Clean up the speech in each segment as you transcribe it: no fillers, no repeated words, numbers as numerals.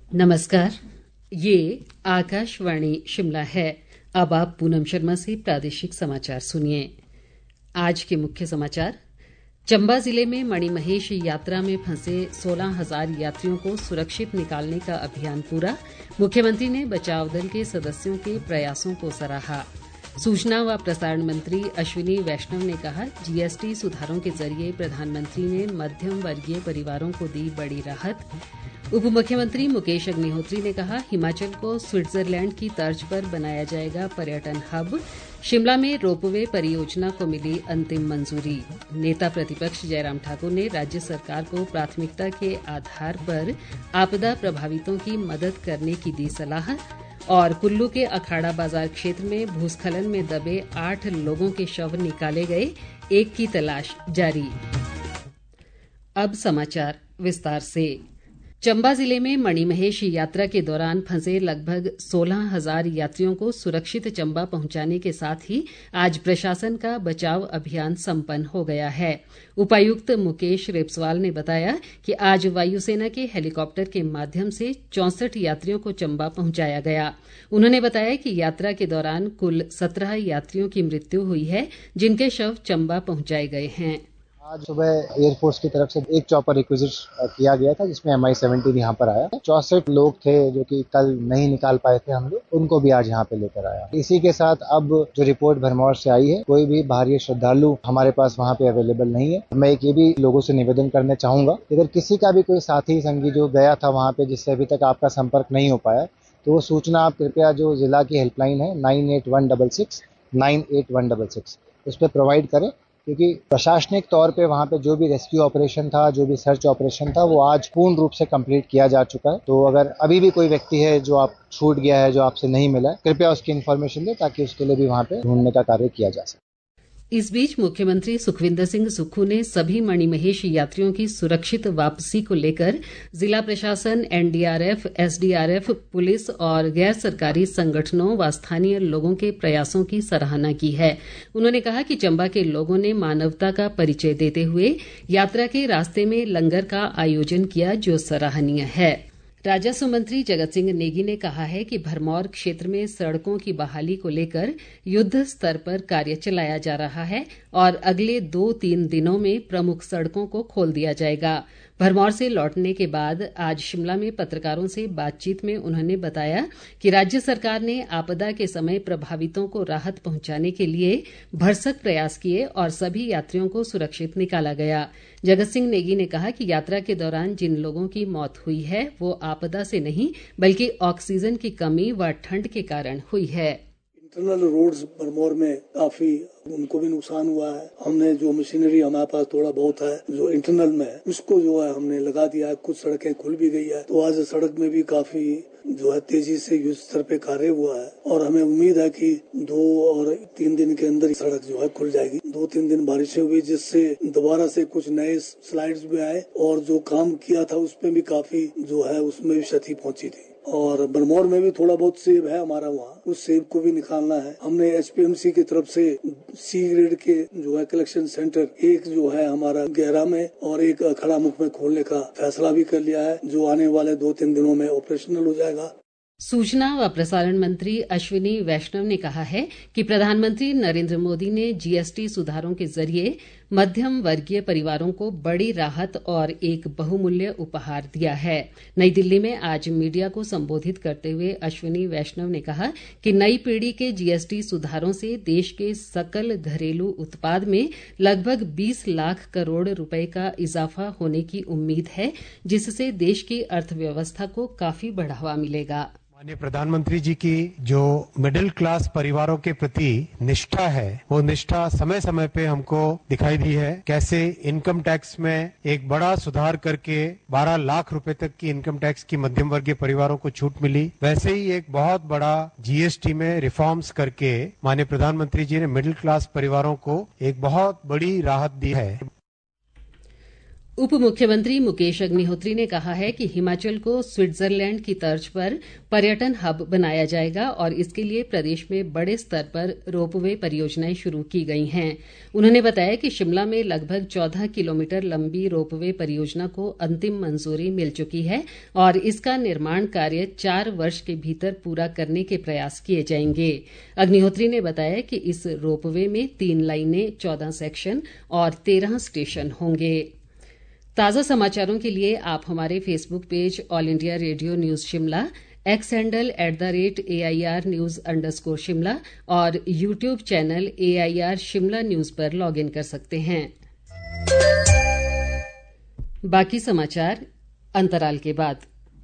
नमस्कार, ये आकाशवाणी शिमला है। अब आप पूनम शर्मा से प्रादेशिक समाचार सुनिए। आज के मुख्य समाचार। चंबा जिले में मणिमहेश यात्रा में फंसे 16,000 यात्रियों को सुरक्षित निकालने का अभियान पूरा। मुख्यमंत्री ने बचाव दल के सदस्यों के प्रयासों को सराहा। सूचना व प्रसारण मंत्री अश्विनी वैष्णव ने कहा, जीएसटी सुधारों के जरिए प्रधानमंत्री ने मध्यम वर्गीय परिवारों को दी बड़ी राहत। उप मुख्यमंत्री मुकेश अग्निहोत्री ने कहा, हिमाचल को स्विट्जरलैंड की तर्ज पर बनाया जाएगा पर्यटन हब। शिमला में रोपवे परियोजना को मिली अंतिम मंजूरी। नेता प्रतिपक्ष जयराम ठाकुर ने राज्य सरकार को प्राथमिकता के आधार पर आपदा प्रभावितों की मदद करने की दी सलाह। और कुल्लू के अखाड़ा बाजार क्षेत्र में भूस्खलन में दबे 8 लोगों के शव निकाले गए, एक की तलाश जारी। अब समाचार विस्तार से। चंबा जिले में मणिमहेश यात्रा के दौरान फंसे लगभग 16,000 यात्रियों को सुरक्षित चंबा पहुंचाने के साथ ही आज प्रशासन का बचाव अभियान संपन्न हो गया है। उपायुक्त मुकेश रेपस्वाल ने बताया कि आज वायुसेना के हेलीकॉप्टर के माध्यम से 64 यात्रियों को चंबा पहुंचाया गया। उन्होंने बताया कि यात्रा के दौरान कुल 17 यात्रियों की मृत्यु हुई है, जिनके शव चंबा पहुंचाए गए हैं। आज सुबह एयरफोर्स की तरफ से एक चॉपर रिक्विजिट किया गया था, जिसमें MI-17 यहाँ पर आया। 64 लोग थे जो कि कल नहीं निकाल पाए थे हम लोग, उनको भी आज यहाँ पे लेकर आया। इसी के साथ अब जो रिपोर्ट भरमौर से आई है, कोई भी बाहरी श्रद्धालु हमारे पास वहाँ पे अवेलेबल नहीं है। मैं एक ये भी लोगों से निवेदन करना चाहूंगा, अगर किसी का भी कोई साथी संगी जो गया था वहाँ पे, जिससे अभी तक आपका संपर्क नहीं हो पाया, तो वो सूचना आप कृपया जो जिला की हेल्पलाइन है 9816 98166 उस पर प्रोवाइड करें, क्योंकि प्रशासनिक तौर पे वहाँ पे जो भी रेस्क्यू ऑपरेशन था, जो भी सर्च ऑपरेशन था, वो आज पूर्ण रूप से कंप्लीट किया जा चुका है। तो अगर अभी भी कोई व्यक्ति है जो आप छूट गया है, जो आपसे नहीं मिला है, कृपया उसकी इन्फॉर्मेशन दें ताकि उसके लिए भी वहाँ पे ढूंढने का कार्य किया जा सके। इस बीच मुख्यमंत्री सुखविंदर सिंह सुक्खू ने सभी मणिमहेश यात्रियों की सुरक्षित वापसी को लेकर जिला प्रशासन, NDRF, SDRF, पुलिस और गैर सरकारी संगठनों व स्थानीय लोगों के प्रयासों की सराहना की है। उन्होंने कहा कि चंबा के लोगों ने मानवता का परिचय देते हुए यात्रा के रास्ते में लंगर का आयोजन किया, जो सराहनीय है। राजस्व मंत्री जगत सिंह नेगी ने कहा है कि भरमौर क्षेत्र में सड़कों की बहाली को लेकर युद्ध स्तर पर कार्य चलाया जा रहा है और अगले 2-3 दिनों में प्रमुख सड़कों को खोल दिया जाएगा। भरमौर से लौटने के बाद आज शिमला में पत्रकारों से बातचीत में उन्होंने बताया कि राज्य सरकार ने आपदा के समय प्रभावितों को राहत पहुंचाने के लिए भरसक प्रयास किए और सभी यात्रियों को सुरक्षित निकाला गया। जगत सिंह नेगी ने कहा कि यात्रा के दौरान जिन लोगों की मौत हुई है, वो आपदा से नहीं बल्कि ऑक्सीजन की कमी व ठंड के कारण हुई है। इंटरनल रोड्स भरमौर में काफी उनको भी नुकसान हुआ है। हमने जो मशीनरी हमारे पास थोड़ा बहुत है जो इंटरनल में है, उसको जो है हमने लगा दिया है। कुछ सड़कें खुल भी गई है, तो आज सड़क में भी काफी जो है तेजी से युद्ध स्तर पे कार्य हुआ है और हमें उम्मीद है कि 2 और 3 दिन के अंदर सड़क जो है खुल जाएगी। 2-3 दिन बारिशें हुई, जिससे दोबारा से कुछ नए स्लाइड्स भी आए और जो काम किया था उसमें भी काफी जो है उसमें भी क्षति पहुंची थी। और भरमौर में भी थोड़ा बहुत सेब है हमारा, वहाँ उस सेब को भी निकालना है। हमने HPMC की तरफ से C ग्रेड के जो है कलेक्शन सेंटर एक जो है हमारा गहरा में और एक अखाड़ा मुख में खोलने का फैसला भी कर लिया है, जो आने वाले 2-3 दिनों में ऑपरेशनल हो जाएगा। सूचना व प्रसारण मंत्री अश्विनी वैष्णव ने कहा है कि प्रधानमंत्री नरेंद्र मोदी ने GST सुधारों के जरिए मध्यम वर्गीय परिवारों को बड़ी राहत और एक बहुमूल्य उपहार दिया है। नई दिल्ली में आज मीडिया को संबोधित करते हुए अश्विनी वैष्णव ने कहा कि नई पीढ़ी के GST सुधारों से देश के सकल घरेलू उत्पाद में लगभग 20 लाख करोड़ रुपए का इजाफा होने की उम्मीद है, जिससे देश की अर्थव्यवस्था को काफी बढ़ावा मिलेगा। माननीय प्रधानमंत्री जी की जो मिडिल क्लास परिवारों के प्रति निष्ठा है, वो निष्ठा समय समय पे हमको दिखाई दी है। कैसे इनकम टैक्स में एक बड़ा सुधार करके 12 लाख रुपए तक की इनकम टैक्स की मध्यम वर्गीय परिवारों को छूट मिली, वैसे ही एक बहुत बड़ा GST में रिफॉर्म्स करके माननीय प्रधानमंत्री जी ने मिडिल क्लास परिवारों को एक बहुत बड़ी राहत दी है। उप मुख्यमंत्री मुकेश अग्निहोत्री ने कहा है कि हिमाचल को स्विट्जरलैंड की तर्ज पर पर्यटन हब बनाया जाएगा और इसके लिए प्रदेश में बड़े स्तर पर रोपवे परियोजनाएं शुरू की गई हैं। उन्होंने बताया कि शिमला में लगभग 14 किलोमीटर लंबी रोपवे परियोजना को अंतिम मंजूरी मिल चुकी है और इसका निर्माण कार्य 4 वर्ष के भीतर पूरा करने के प्रयास किए जाएंगे। अग्निहोत्री ने बताया कि इस रोपवे में 3 लाइनें, 14 सेक्शन और 13 स्टेशन होंगे। ताज़ा समाचारों के लिए आप हमारे Facebook page All India Radio news Shimla, X handle @AIR News _ और YouTube channel AIR Shimla news पर लॉगिन कर सकते हैं। बाकी समाचार अंतराल के बाद।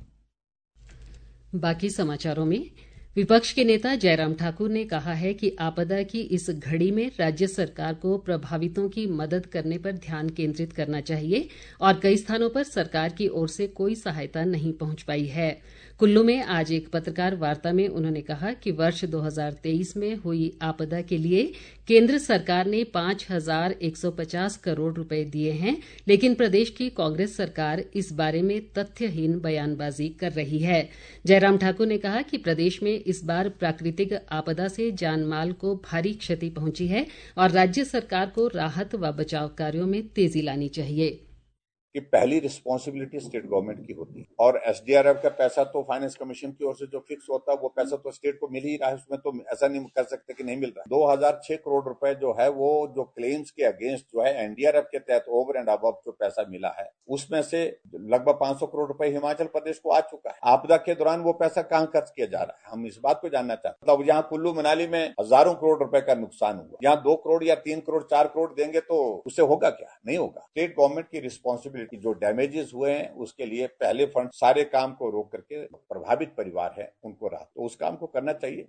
बाकी समाचारों में विपक्ष के नेता जयराम ठाकुर ने कहा है कि आपदा की इस घड़ी में राज्य सरकार को प्रभावितों की मदद करने पर ध्यान केंद्रित करना चाहिए और कई स्थानों पर सरकार की ओर से कोई सहायता नहीं पहुंच पाई है। कुल्लू में आज एक पत्रकार वार्ता में उन्होंने कहा कि वर्ष 2023 में हुई आपदा के लिए केंद्र सरकार ने 5,150 करोड़ रुपए दिए हैं, लेकिन प्रदेश की कांग्रेस सरकार इस बारे में तथ्यहीन बयानबाजी कर रही है। जयराम ठाकुर ने कहा कि प्रदेश में इस बार प्राकृतिक आपदा से जान माल को भारी क्षति पहुंची है और राज्य सरकार को राहत व बचाव कार्यों में तेजी लानी चाहिए। कि पहली रिस्पॉन्सिबिलिटी स्टेट गवर्नमेंट की होती है और एसडीआरएफ का पैसा तो फाइनेंस कमीशन की ओर से जो फिक्स होता है वो पैसा तो स्टेट को मिल ही रहा है, उसमें तो ऐसा नहीं कर सकते कि नहीं मिल रहा। 2006 करोड़ रुपए जो है वो जो क्लेम्स के अगेंस्ट जो है एनडीआरएफ के तहत ओवर एंड अबव जो पैसा मिला है उसमें से लगभग 500 करोड़ रुपए हिमाचल प्रदेश को आ चुका है। आपदा के दौरान वो पैसा कहाँ खर्च किया जा रहा है, हम इस बात को जानना चाहते हैं। यहाँ कुल्लू मनाली में हजारों करोड़ रुपए का नुकसान हुआ, यहाँ 2 करोड़ या 3 करोड़ 4 करोड़ देंगे तो उससे होगा क्या? नहीं होगा। स्टेट गवर्नमेंट की रिस्पॉन्सिबिलिटी जो डैमेजेस हुए हैं उसके लिए पहले फंड सारे काम को रोक करके प्रभावित परिवार है उनको राहत, तो उस काम को करना चाहिए।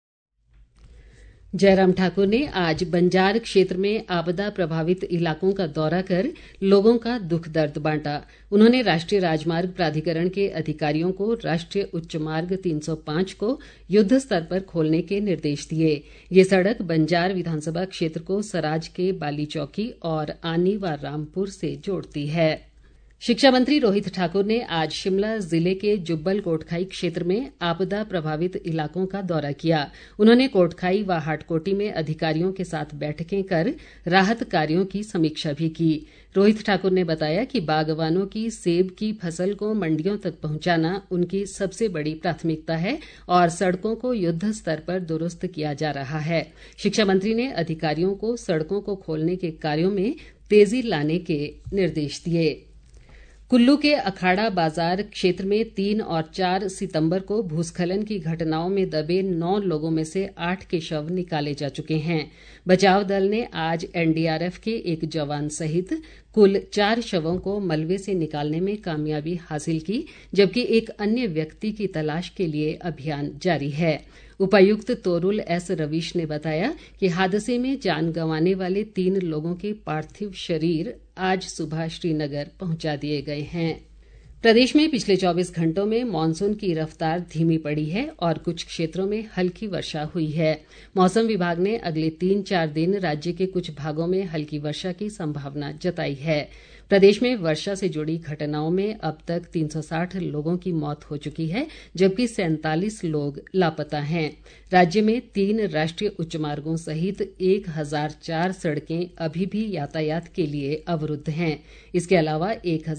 जयराम ठाकुर ने आज बंजार क्षेत्र में आपदा प्रभावित इलाकों का दौरा कर लोगों का दुख दर्द बांटा। उन्होंने राष्ट्रीय राजमार्ग प्राधिकरण के अधिकारियों को राष्ट्रीय उच्च मार्ग 305 को युद्ध स्तर पर खोलने के निर्देश दिए। ये सड़क बंजार विधानसभा क्षेत्र को सराज के बाली चौकी और आनी व रामपुर से जोड़ती है। शिक्षा मंत्री रोहित ठाकुर ने आज शिमला जिले के जुब्बल कोटखाई क्षेत्र में आपदा प्रभावित इलाकों का दौरा किया। उन्होंने कोटखाई व हाटकोटी में अधिकारियों के साथ बैठकें कर राहत कार्यों की समीक्षा भी की। रोहित ठाकुर ने बताया कि बागवानों की सेब की फसल को मंडियों तक पहुंचाना उनकी सबसे बड़ी प्राथमिकता है और सड़कों को युद्ध स्तर पर दुरुस्त किया जा रहा है। शिक्षा मंत्री ने अधिकारियों को सड़कों को खोलने के कार्यों में तेजी लाने के निर्देश दिए। कुल्लू के अखाड़ा बाजार क्षेत्र में 3 और 4 सितंबर को भूस्खलन की घटनाओं में दबे 9 लोगों में से 8 के शव निकाले जा चुके हैं। बचाव दल ने आज एनडीआरएफ के एक जवान सहित कुल 4 शवों को मलबे से निकालने में कामयाबी हासिल की, जबकि एक अन्य व्यक्ति की तलाश के लिए अभियान जारी है। उपायुक्त तोरुल एस रवीश ने बताया कि हादसे में जान गंवाने वाले 3 लोगों के पार्थिव शरीर आज सुबह श्रीनगर पहुंचा दिए गए हैं। प्रदेश में पिछले 24 घंटों में मानसून की रफ्तार धीमी पड़ी है और कुछ क्षेत्रों में हल्की वर्षा हुई है। मौसम विभाग ने अगले 3-4 दिन राज्य के कुछ भागों में हल्की वर्षा की संभावना जताई है। प्रदेश में वर्षा से जुड़ी घटनाओं में अब तक 360 लोगों की मौत हो चुकी है, जबकि 47 लोग लापता हैं। राज्य में 3 राष्ट्रीय उच्च मार्गों सहित 1004 सड़कें अभी भी यातायात के लिए अवरुद्ध हैं। इसके अलावा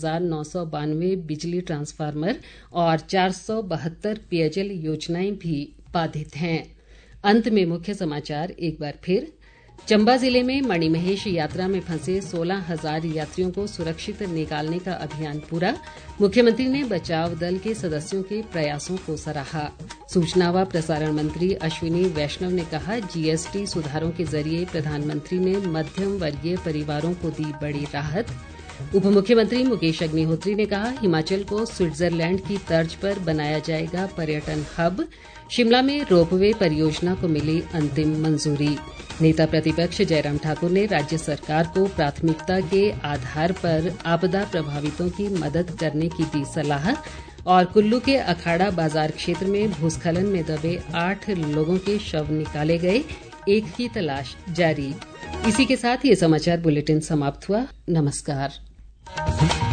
1992 बिजली ट्रांसफार्मर और 472 पेयजल योजनाएं भी बाधित हैं। अंत में मुख्य समाचार एक बार फिर। चंबा जिले में मणिमहेश यात्रा में फंसे 16,000 यात्रियों को सुरक्षित निकालने का अभियान पूरा। मुख्यमंत्री ने बचाव दल के सदस्यों के प्रयासों को सराहा। सूचना व प्रसारण मंत्री अश्विनी वैष्णव ने कहा, जीएसटी सुधारों के जरिए प्रधानमंत्री ने मध्यम वर्गीय परिवारों को दी बड़ी राहत। उप मुख्यमंत्री मुकेश अग्निहोत्री ने कहा, हिमाचल को स्विट्जरलैंड की तर्ज पर बनाया जाएगा पर्यटन हब। शिमला में रोपवे परियोजना को मिली अंतिम मंजूरी। नेता प्रतिपक्ष जयराम ठाकुर ने राज्य सरकार को प्राथमिकता के आधार पर आपदा प्रभावितों की मदद करने की दी सलाह। और कुल्लू के अखाड़ा बाजार क्षेत्र में भूस्खलन में दबे 8 लोगों के शव निकाले गए, एक की तलाश जारी। इसी के साथ ये समाचार बुलेटिन समाप्त हुआ। नमस्कार। है।